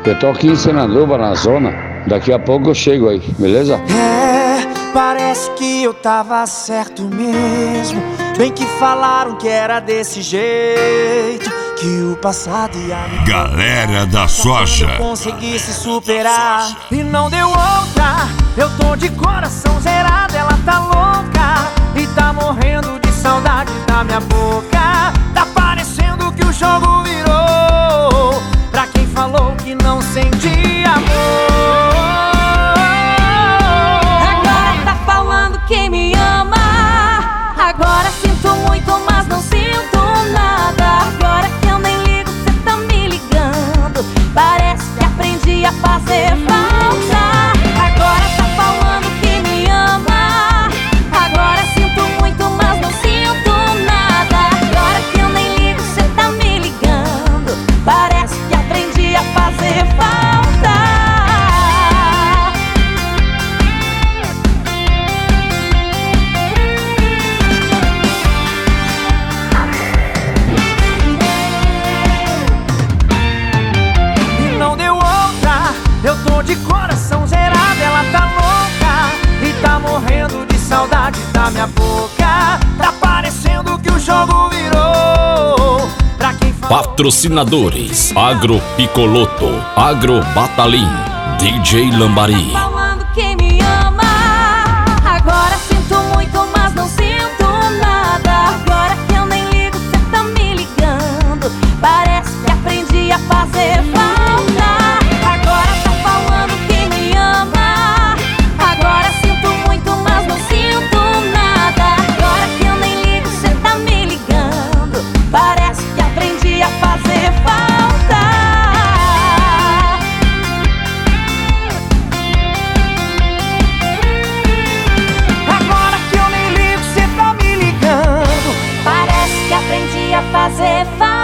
Eu tô aqui em Senador, na zona. Daqui a pouco eu chego aí, beleza? Parece que eu tava certo mesmo. Bem que falaram que era desse jeito, que o passado ia me Galera da Soja. eu conseguisse superar e não deu outra. Eu tô de coração zerado, ela tá louca e tá morrendo de saudade da minha boca. Tá parecendo que o jogo virou pra quem falou que não sentia amor. Agora tá falando que me ama. Agora sinto muito, mas não sinto nada. Agora que eu nem ligo, cê tá me ligando. Parece que aprendi a fazer falta. Agora tá falando que me ama. Agora sinto muito, mas não sinto nada. Agora que eu nem ligo, cê tá me ligando. Parece que aprendi a fazer falta. Eu tô de coração zerado, ela tá louca e tá morrendo de saudade da minha boca. Tá parecendo que o jogo virou pra quem Patrocinadores: Agro Picoloto, Agro Batalim, DJ Lambari. Falando que me ama. Agora sinto muito, mas não sinto nada. Agora que eu nem ligo, cê tá me ligando. Parece que aprendi a fazer falta. Fazer falta.